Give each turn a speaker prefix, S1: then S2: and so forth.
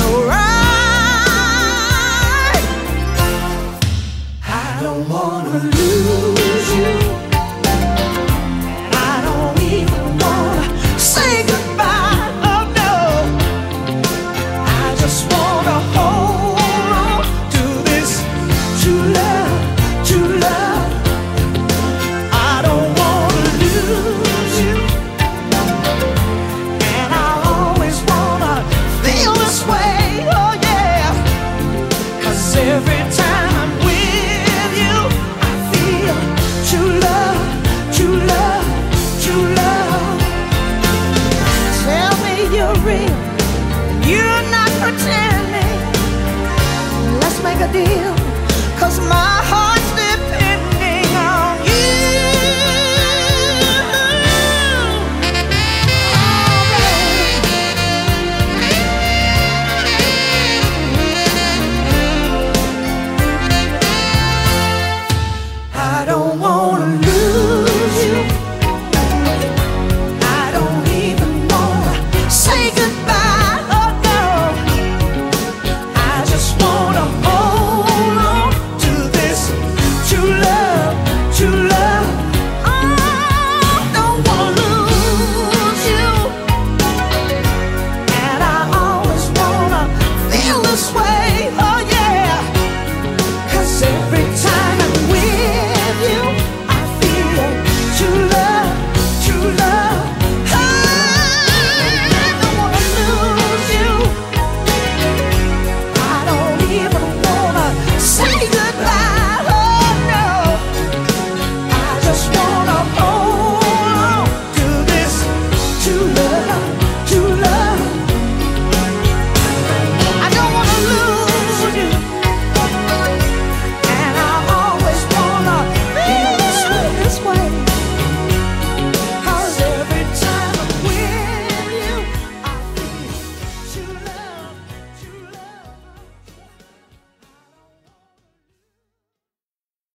S1: right. I don't wanna lose you. I don't even wanna say goodbye. Oh no. I just wanna hold on to this true love, true love. I don't wanna lose you. And I always wanna feel this way. Oh yeah. 'Cause every time I'm with you, I feel true love, true love, true love. Tell me you're real, you're not pretending. Let's make a deal.